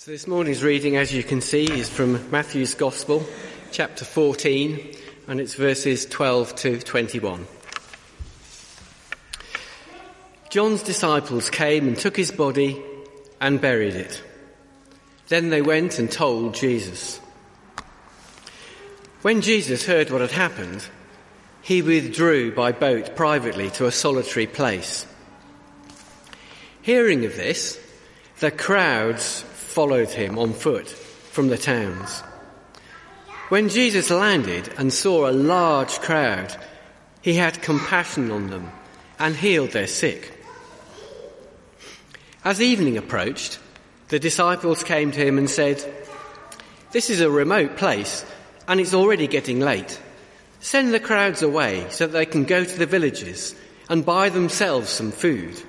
So this morning's reading, as you can see, is from Matthew's Gospel, chapter 14, and it's verses 12 to 21. John's disciples came and took his body and buried it. Then they went and told Jesus. When Jesus heard what had happened, he withdrew by boat privately to a solitary place. Hearing of this, the crowds followed him on foot from the towns. When Jesus landed and saw a large crowd, he had compassion on them and healed their sick. As evening approached, the disciples came to him and said, "This is a remote place and it's already getting late. Send the crowds away so that they can go to the villages and buy themselves some food."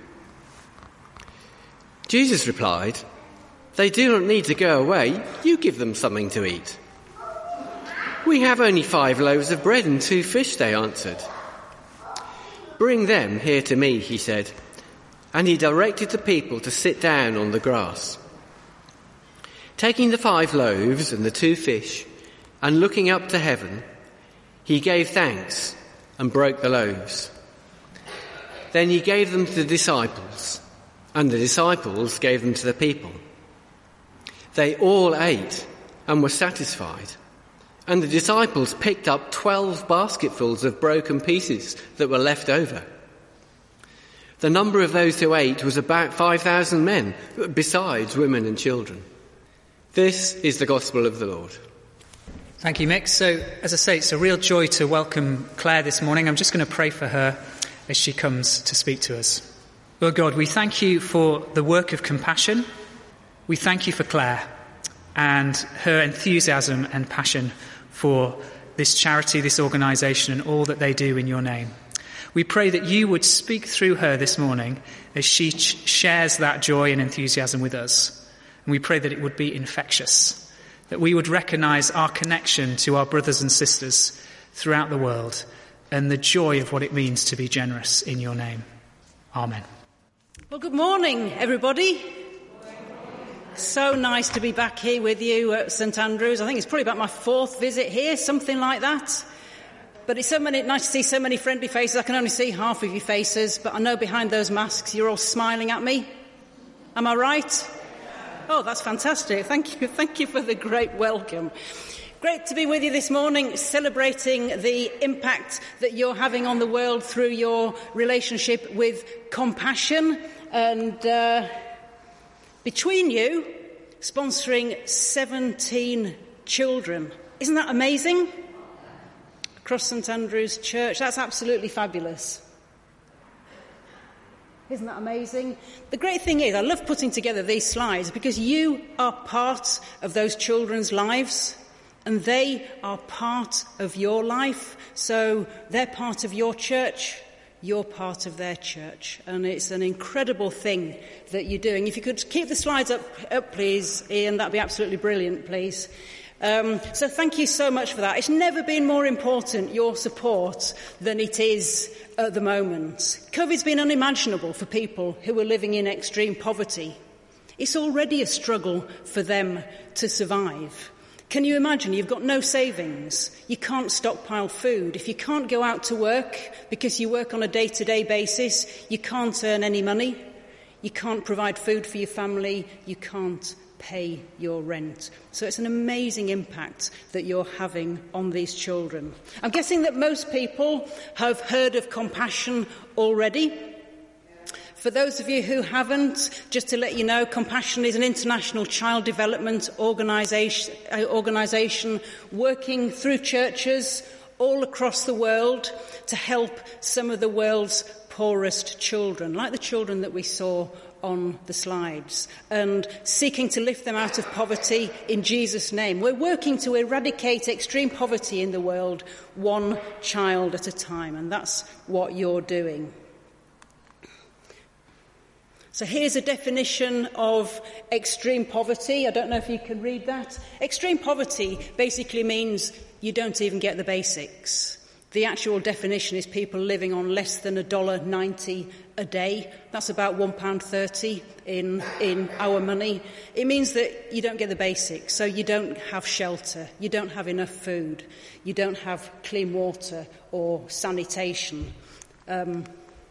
Jesus replied, "They do not need to go away. You give them something to eat." "We have only 5 loaves of bread and 2 fish," they answered. "Bring them here to me," he said, and he directed the people to sit down on the grass. Taking the 5 loaves and the 2 fish, and looking up to heaven, he gave thanks and broke the loaves. Then he gave them to the disciples, and the disciples gave them to the people. They all ate and were satisfied, and the disciples picked up 12 basketfuls of broken pieces that were left over. The number of those who ate was about 5,000 men, besides women and children. This is the gospel of the Lord. Thank you, Mick. So, as I say, it's a real joy to welcome Claire this morning. I'm just going to pray for her as she comes to speak to us. Lord God, we thank you for the work of compassion. We thank you for Claire and her enthusiasm and passion for this charity, this organisation, and all that they do in your name. We pray that you would speak through her this morning as she shares that joy and enthusiasm with us. And we pray that it would be infectious, that we would recognise our connection to our brothers and sisters throughout the world and the joy of what it means to be generous in your name. Amen. Well, good morning, everybody. So nice to be back here with you at St Andrews. I think it's probably about my 4th visit here, something like that. But it's nice to see so many friendly faces. I can only see half of your faces, but I know behind those masks you're all smiling at me. Am I right? Oh, that's fantastic. Thank you. Thank you for the great welcome. Great to be with you this morning, celebrating the impact that you're having on the world through your relationship with compassion and between you, sponsoring 17 children. Isn't that amazing? Across St Andrew's Church. That's absolutely fabulous. Isn't that amazing? The great thing is, I love putting together these slides because you are part of those children's lives and they are part of your life. So they're part of your church. You're part of their church, and it's an incredible thing that you're doing. If you could keep the slides up please, Ian, that'd be absolutely brilliant, please. So thank you so much for that. It's never been more important, your support, than it is at the moment. COVID's been unimaginable for people who are living in extreme poverty. It's already a struggle for them to survive. Can you imagine? You've got no savings. You can't stockpile food. If you can't go out to work because you work on a day-to-day basis, you can't earn any money. You can't provide food for your family. You can't pay your rent. So it's an amazing impact that you're having on these children. I'm guessing that most people have heard of Compassion already. For those of you who haven't, just to let you know, Compassion is an international child development organisation working through churches all across the world to help some of the world's poorest children, like the children that we saw on the slides, and seeking to lift them out of poverty in Jesus' name. We're working to eradicate extreme poverty in the world, one child at a time, and that's what you're doing. So here's a definition of extreme poverty. I don't know if you can read that. Extreme poverty basically means you don't even get the basics. The actual definition is people living on less than $1.90 a day. That's about £1.30 in our money. It means that you don't get the basics. So you don't have shelter, you don't have enough food, you don't have clean water or sanitation. But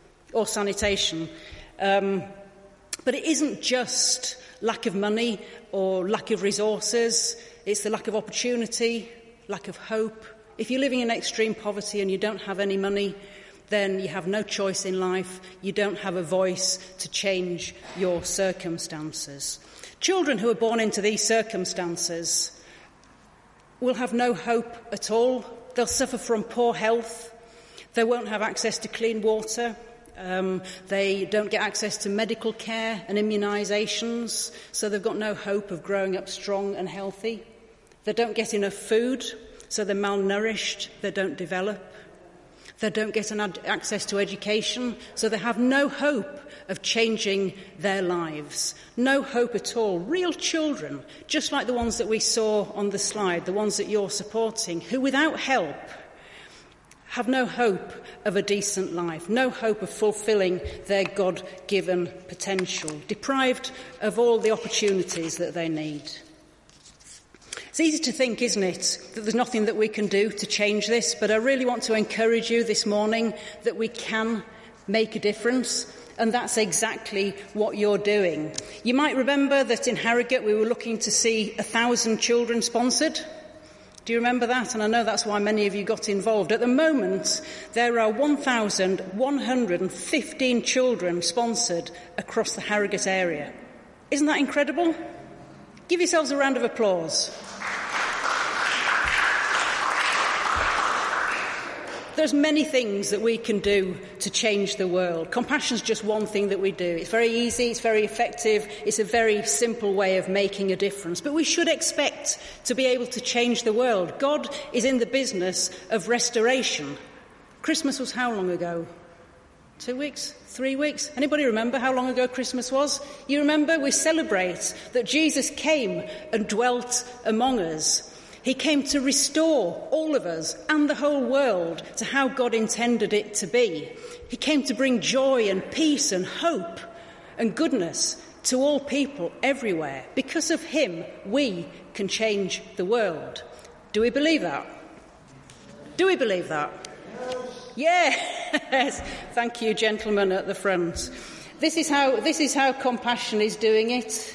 it isn't just lack of money or lack of resources. It's the lack of opportunity, lack of hope. If you're living in extreme poverty and you don't have any money, then you have no choice in life. You don't have a voice to change your circumstances. Children who are born into these circumstances will have no hope at all. They'll suffer from poor health. They won't have access to clean water. They don't get access to medical care and immunisations, so they've got no hope of growing up strong and healthy. They don't get enough food, so they're malnourished, they don't develop. They don't get access to education, so they have no hope of changing their lives. No hope at all. Real children, just like the ones that we saw on the slide, the ones that you're supporting, who without help have no hope of a decent life, no hope of fulfilling their God-given potential, deprived of all the opportunities that they need. It's easy to think, isn't it, that there's nothing that we can do to change this, but I really want to encourage you this morning that we can make a difference, and that's exactly what you're doing. You might remember that in Harrogate we were looking to see 1,000 children sponsored. Do you remember that? And I know that's why many of you got involved. At the moment, there are 1,115 children sponsored across the Harrogate area. Isn't that incredible? Give yourselves a round of applause. There's many things that we can do to change the world. Compassion's just one thing that we do. It's very easy, it's very effective, it's a very simple way of making a difference. But we should expect to be able to change the world. God is in the business of restoration. Christmas was how long ago? 2 weeks? 3 weeks? Anybody remember how long ago Christmas was? You remember? We celebrate that Jesus came and dwelt among us. He came to restore all of us and the whole world to how God intended it to be. He came to bring joy and peace and hope and goodness to all people everywhere. Because of him, we can change the world. Do we believe that? Do we believe that? Yes. Thank you, gentlemen at the front. This is how Compassion is doing it.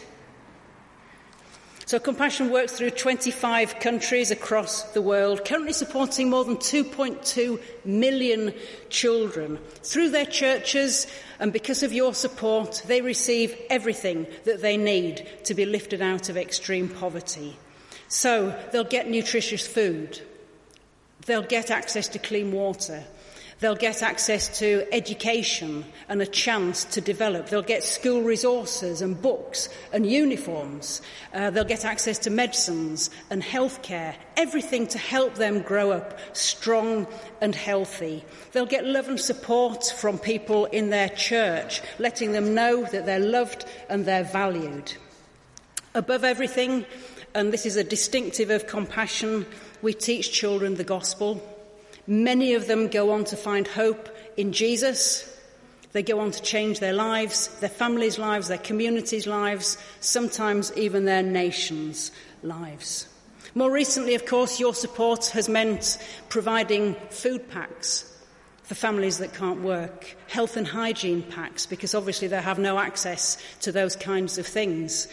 So Compassion works through 25 countries across the world, currently supporting more than 2.2 million children. Through their churches, and because of your support, they receive everything that they need to be lifted out of extreme poverty. So they'll get nutritious food. They'll get access to clean water. They'll get access to education and a chance to develop. They'll get school resources and books and uniforms. They'll get access to medicines and healthcare, everything to help them grow up strong and healthy. They'll get love and support from people in their church, letting them know that they're loved and they're valued. Above everything, and this is a distinctive of Compassion, we teach children the gospel. Many of them go on to find hope in Jesus. They go on to change their lives, their families' lives, their communities' lives, sometimes even their nations' lives. More recently, of course, your support has meant providing food packs for families that can't work, health and hygiene packs, because obviously they have no access to those kinds of things,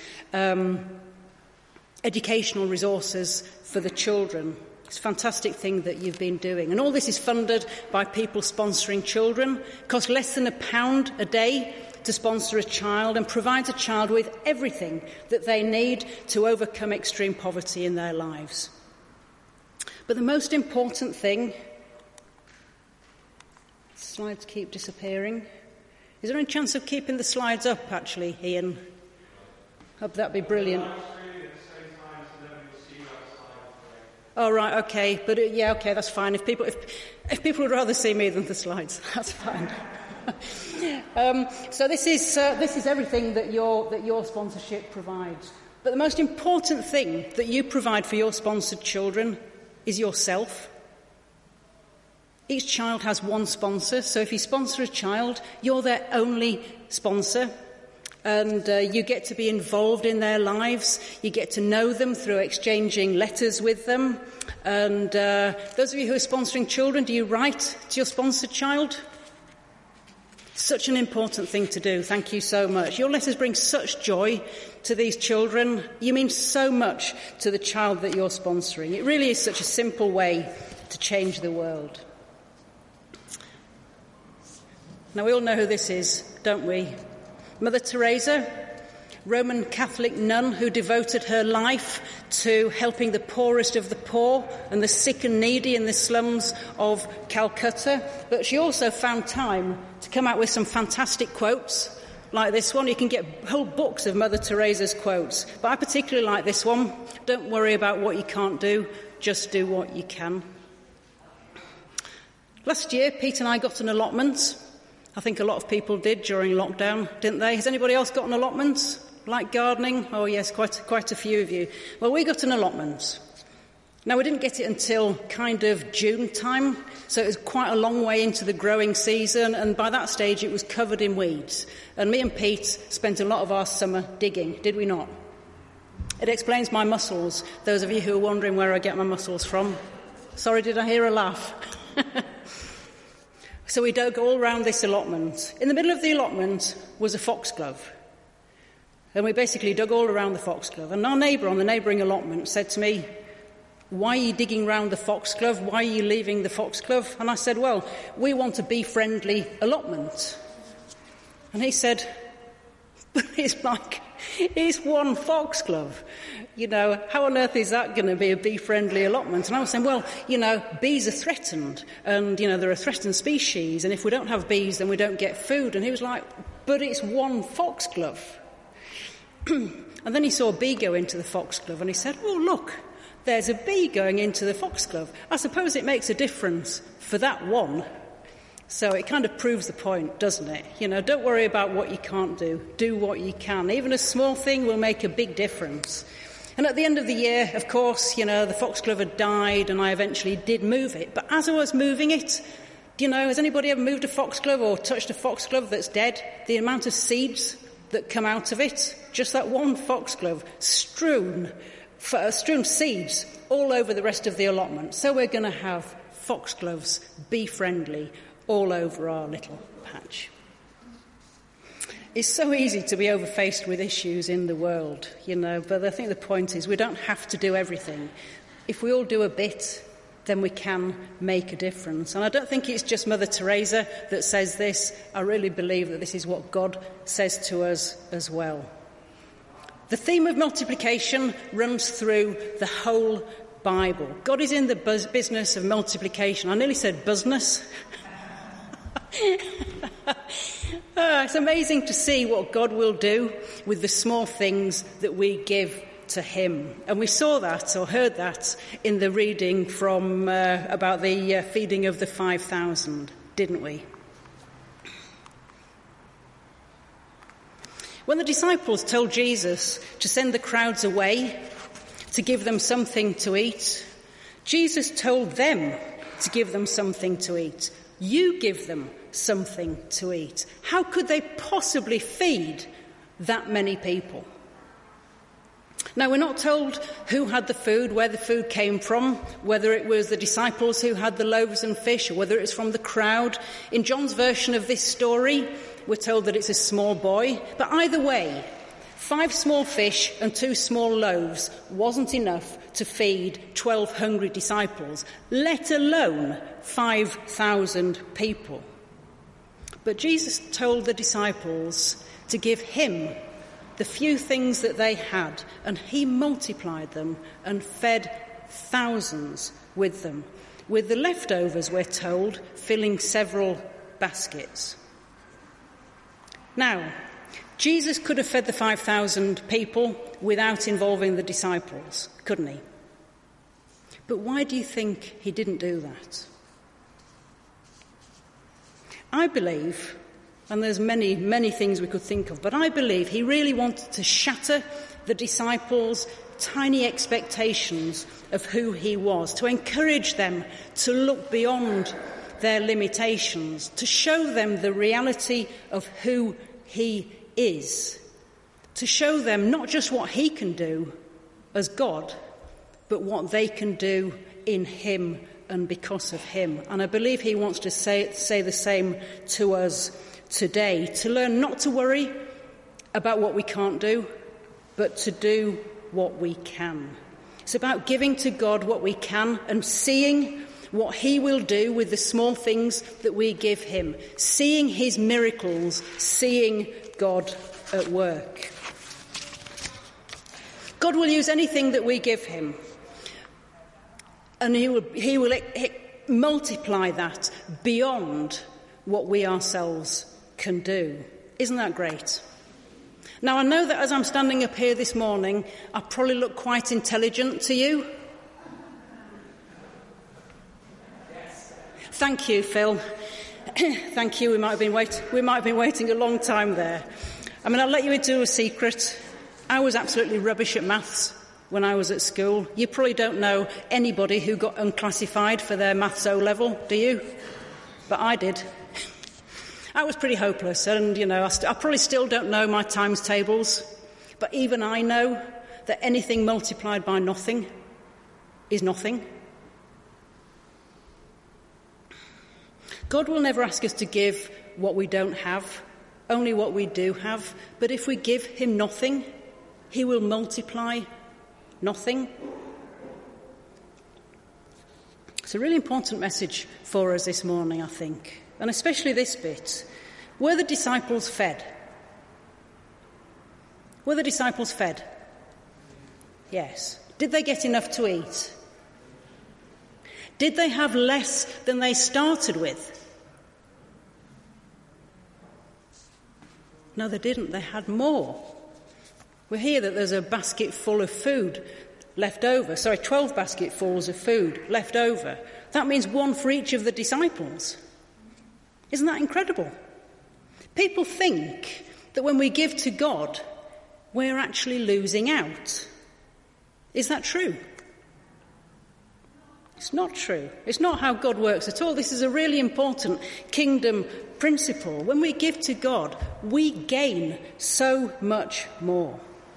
educational resources for the children. It's a fantastic thing that you've been doing. And all this is funded by people sponsoring children. It costs less than £1 a day to sponsor a child and provides a child with everything that they need to overcome extreme poverty in their lives. But the most important thing, slides keep disappearing. Is there any chance of keeping the slides up, actually, Ian? Hope that'd be brilliant. Oh, right, okay. But, okay, that's fine. If people would rather see me than the slides, that's fine. So this is everything that your sponsorship provides. But the most important thing that you provide for your sponsored children is yourself. Each child has one sponsor, so if you sponsor a child, you're their only sponsor. And you get to be involved in their lives. You get to know them through exchanging letters with them. And those of you who are sponsoring children, do you write to your sponsored child? Such an important thing to do. Thank you so much. Your letters bring such joy to these children. You mean so much to the child that you're sponsoring. It really is such a simple way to change the world. Now, we all know who this is, don't we? Mother Teresa, Roman Catholic nun who devoted her life to helping the poorest of the poor and the sick and needy in the slums of Calcutta. But she also found time to come out with some fantastic quotes like this one. You can get whole books of Mother Teresa's quotes. But I particularly like this one. Don't worry about what you can't do, just do what you can. Last year, Pete and I got an allotment. I think a lot of people did during lockdown, didn't they? Has anybody else got an allotment? Like gardening? Oh yes, quite a few of you. Well, we got an allotment. Now, we didn't get it until kind of June time, so it was quite a long way into the growing season, and by that stage it was covered in weeds. And me and Pete spent a lot of our summer digging, did we not? It explains my muscles, those of you who are wondering where I get my muscles from. Sorry, did I hear a laugh? So we dug all round this allotment. In the middle of the allotment was a foxglove. And we basically dug all around the foxglove. And our neighbour on the neighbouring allotment said to me, "Why are you digging round the foxglove? Why are you leaving the foxglove?" And I said, "Well, we want a bee-friendly allotment." And he said, "But it's one foxglove. You know, how on earth is that going to be a bee-friendly allotment?" And I was saying, well, you know, bees are threatened, and, you know, they're a threatened species, and if we don't have bees, then we don't get food. And he was like, "But it's one foxglove." And then he saw a bee go into the foxglove, and he said, "Oh, look, there's a bee going into the foxglove. I suppose it makes a difference for that one." So it kind of proves the point, doesn't it? You know, don't worry about what you can't do. Do what you can. Even a small thing will make a big difference. And at the end of the year, of course, you know, the foxglove had died and I eventually did move it. But as I was moving it, you know, has anybody ever moved a foxglove or touched a foxglove that's dead? The amount of seeds that come out of it, just that one foxglove, strewn seeds all over the rest of the allotment. So we're going to have foxgloves, bee-friendly, all over our little patch. It's so easy to be overfaced with issues in the world, you know, but I think the point is we don't have to do everything. If we all do a bit, then we can make a difference. And I don't think it's just Mother Teresa that says this. I really believe that this is what God says to us as well. The theme of multiplication runs through the whole Bible. God is in the business of multiplication. I nearly said business. It's amazing to see what God will do with the small things that we give to him. And we saw that, or heard that, in the reading from about the feeding of the 5,000, didn't we? When the disciples told Jesus to send the crowds away to give them something to eat, Jesus told them to give them something to eat. You give them something to eat. How could they possibly feed that many people? Now, we're not told who had the food, where the food came from, whether it was the disciples who had the loaves and fish, or whether it was from the crowd. In John's version of this story, we're told that it's a small boy. But either way, 5 small fish and 2 small loaves wasn't enough to feed 12 hungry disciples, let alone 5,000 people. But Jesus told the disciples to give him the few things that they had, and he multiplied them and fed thousands with them, with the leftovers, we're told, filling several baskets. Now, Jesus could have fed the 5,000 people without involving the disciples, couldn't he? But why do you think he didn't do that? I believe, and there's many, many things we could think of, but I believe he really wanted to shatter the disciples' tiny expectations of who he was, to encourage them to look beyond their limitations, to show them the reality of who he is, to show them not just what he can do as God, but what they can do in him and because of him. And I believe he wants to say the same to us today, to learn not to worry about what we can't do, but to do what we can. It's about giving to God what we can and seeing what he will do with the small things that we give him, seeing his miracles, seeing God at work. God will use anything that we give him, and he will multiply that beyond what we ourselves can do. Isn't that great? Now, I know that as I'm standing up here this morning, I probably look quite intelligent to you. Thank you, Phil. Thank you. We might have been waiting a long time there. I mean, I'll let you into a secret. I was absolutely rubbish at maths when I was at school. You probably don't know anybody who got unclassified for their maths O-level, do you? But I did. I was pretty hopeless, and, I probably still don't know my times tables, but even I know that anything multiplied by nothing is nothing. God will never ask us to give what we don't have, only what we do have, but if we give him nothing, he will multiply nothing. It's a really important message for us this morning, I think. And especially this bit. Were the disciples fed? Were the disciples fed? Yes. Did they get enough to eat? Did they have less than they started with? No, they didn't. They had more. We hear that there's a basket full of food left over. 12 basketfuls of food left over. That means one for each of the disciples. Isn't that incredible? People think that when we give to God, we're actually losing out. Is that true? It's not true. It's not how God works at all. This is a really important kingdom principle. When we give to God, we gain so much more.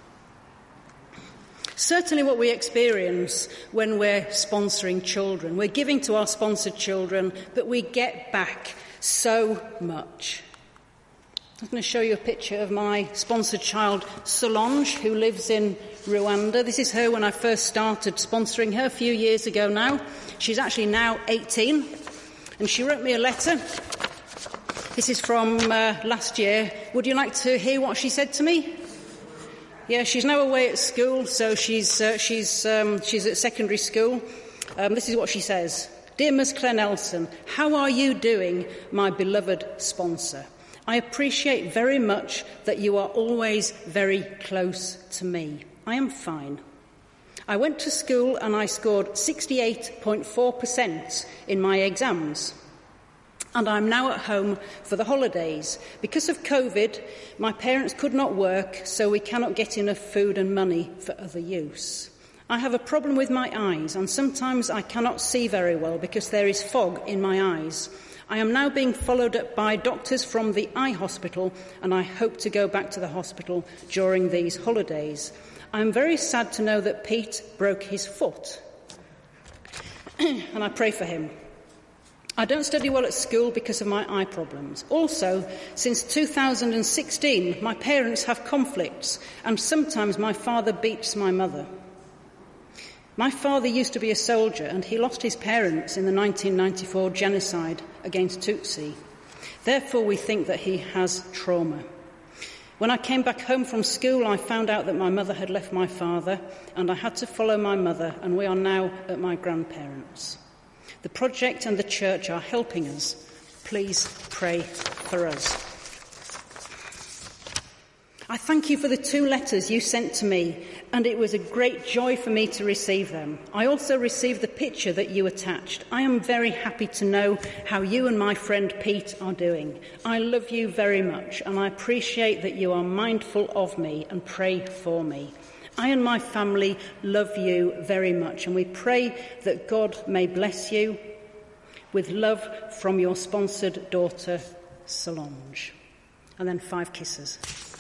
Certainly what we experience when we're sponsoring children. We're giving to our sponsored children, but we get back so much. I'm going to show you a picture of my sponsored child, Solange, who lives in Rwanda. This is her when I first started sponsoring her a few years ago now. She's actually now 18, and she wrote me a letter. This is from last year. Would you like to hear what she said to me? Yeah, she's now away at school, so she's at secondary school. This is what she says. Dear Ms. Claire Nelson, how are you doing, my beloved sponsor? I appreciate very much that you are always very close to me. I am fine. I went to school and I scored 68.4% in my exams. And I'm now at home for the holidays. Because of COVID, my parents could not work, so we cannot get enough food and money for other use. I have a problem with my eyes, and sometimes I cannot see very well because there is fog in my eyes. I am now being followed up by doctors from the eye hospital, and I hope to go back to the hospital during these holidays. I am very sad to know that Pete broke his foot, and I pray for him. I don't study well at school because of my eye problems. Also, since 2016, my parents have conflicts, and sometimes my father beats my mother. My father used to be a soldier, and he lost his parents in the 1994 genocide against Tutsi. Therefore, we think that he has trauma. When I came back home from school, I found out that my mother had left my father, and I had to follow my mother, and we are now at my grandparents'. The project and the church are helping us. Please pray for us. I thank you for the 2 letters you sent to me, and it was a great joy for me to receive them. I also received the picture that you attached. I am very happy to know how you and my friend Pete are doing. I love you very much, and I appreciate that you are mindful of me and pray for me. I and my family love you very much, and we pray that God may bless you. With love from your sponsored daughter, Solange. And then 5 kisses.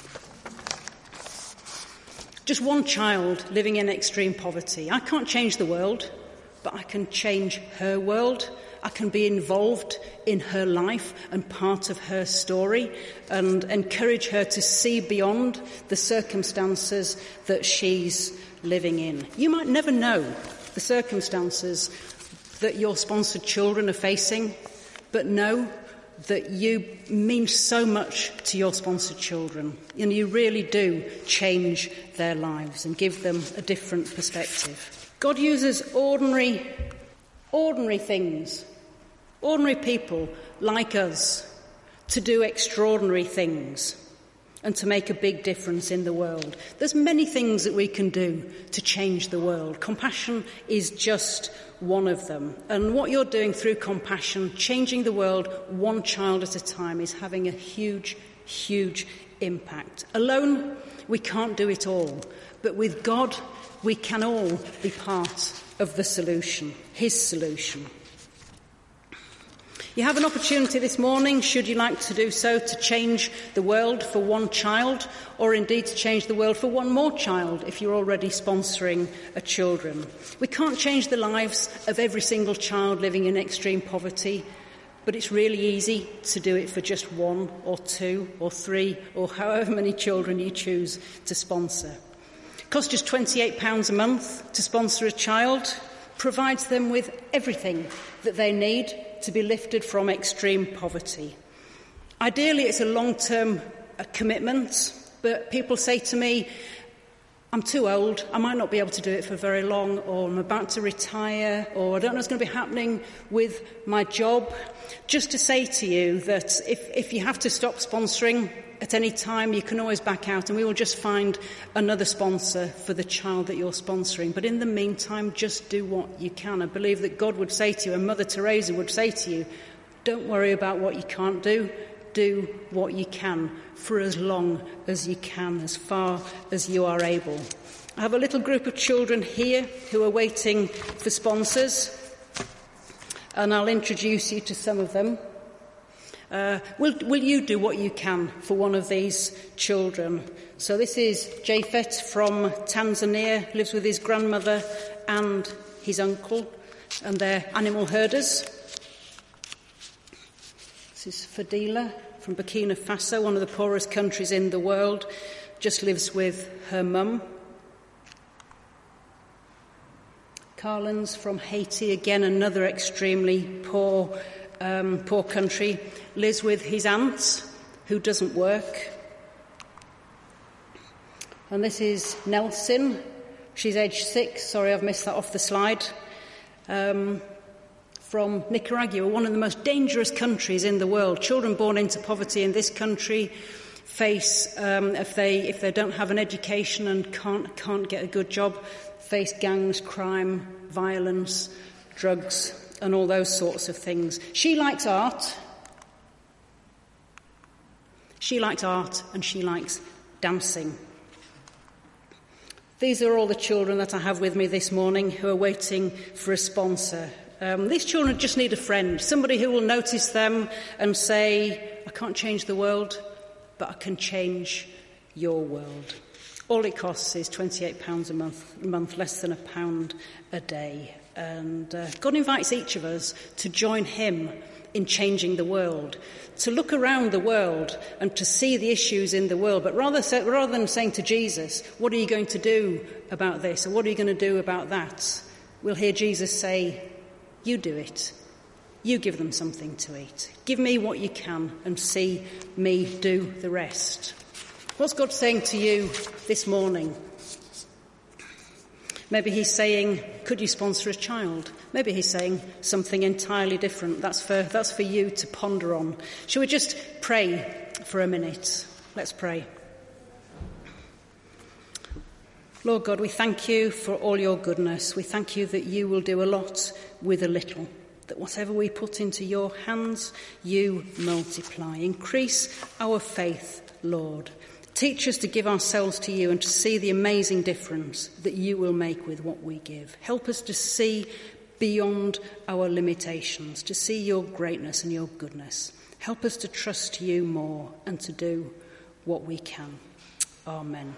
Just one child living in extreme poverty. I can't change the world, but I can change her world. I can be involved in her life and part of her story and encourage her to see beyond the circumstances that she's living in. You might never know the circumstances that your sponsored children are facing, but know that you mean so much to your sponsored children, and you really do change their lives and give them a different perspective. God uses ordinary things, ordinary people like us, to do extraordinary things and to make a big difference in the world. There's many things that we can do to change the world. Compassion is just one of them. And what you're doing through compassion, changing the world one child at a time, is having a huge, huge impact. Alone, we can't do it all. But with God, we can all be part of the solution, his solution. You have an opportunity this morning, should you like to do so, to change the world for one child, or indeed to change the world for one more child if you're already sponsoring a children. We can't change the lives of every single child living in extreme poverty, but it's really easy to do it for just 1 or 2 or 3 or however many children you choose to sponsor. It costs just £28 a month to sponsor a child, provides them with everything that they need to be lifted from extreme poverty. Ideally, it's a long-term commitment, but people say to me, I'm too old, I might not be able to do it for very long, or I'm about to retire, or I don't know what's going to be happening with my job. Just to say to you that if you have to stop sponsoring at any time, you can always back out and we will just find another sponsor for the child that you're sponsoring. But in the meantime, just do what you can. I believe that God would say to you, and Mother Teresa would say to you, don't worry about what you can't do. Do what you can for as long as you can, as far as you are able. I have a little group of children here who are waiting for sponsors, and I'll introduce you to some of them. Will you do what you can for one of these children? So this is Japhet from Tanzania, lives with his grandmother and his uncle, and they're animal herders. This is Fadila from Burkina Faso, one of the poorest countries in the world, just lives with her mum. Carlins from Haiti, again another extremely poor country, lives with his aunt, who doesn't work. And this is Nelson. She's aged 6. Sorry, I've missed that off the slide. From Nicaragua, one of the most dangerous countries in the world. Children born into poverty in this country face, if they don't have an education and can't get a good job, face gangs, crime, violence, drugs, and all those sorts of things. She likes art. She likes art and she likes dancing. These are all the children that I have with me this morning who are waiting for a sponsor. These children just need a friend, somebody who will notice them and say, I can't change the world, but I can change your world. All it costs is £28 a month, less than £1 a day. And God invites each of us to join him in changing the world, to look around the world and to see the issues in the world. But rather than saying to Jesus, what are you going to do about this, or what are you going to do about that, we'll hear Jesus say, you do it. You give them something to eat. Give me what you can and see me do the rest. What's God saying to you this morning? Maybe he's saying, could you sponsor a child? Maybe he's saying something entirely different. That's for you to ponder on. Shall we just pray for a minute? Let's pray. Lord God, we thank you for all your goodness. We thank you that you will do a lot with a little, that whatever we put into your hands, you multiply. Increase our faith, Lord. Teach us to give ourselves to you and to see the amazing difference that you will make with what we give. Help us to see beyond our limitations, to see your greatness and your goodness. Help us to trust you more and to do what we can. Amen.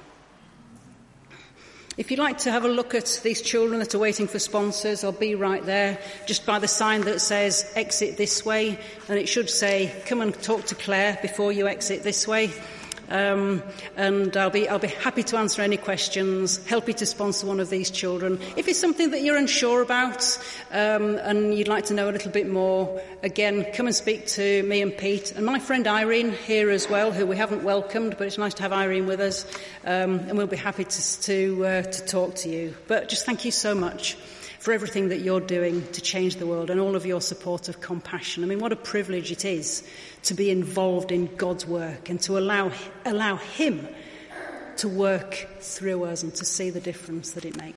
If you'd like to have a look at these children that are waiting for sponsors, I'll be right there, just by the sign that says exit this way, and it should say come and talk to Claire before you exit this way. And I'll be happy to answer any questions, help you to sponsor one of these children. If it's something that you're unsure about, and you'd like to know a little bit more, again, come and speak to me and Pete and my friend Irene here as well, who we haven't welcomed, but it's nice to have Irene with us, and we'll be happy to talk to you. But just thank you so much for everything that you're doing to change the world and all of your support of Compassion. I mean, what a privilege it is to be involved in God's work and to allow him to work through us and to see the difference that it makes.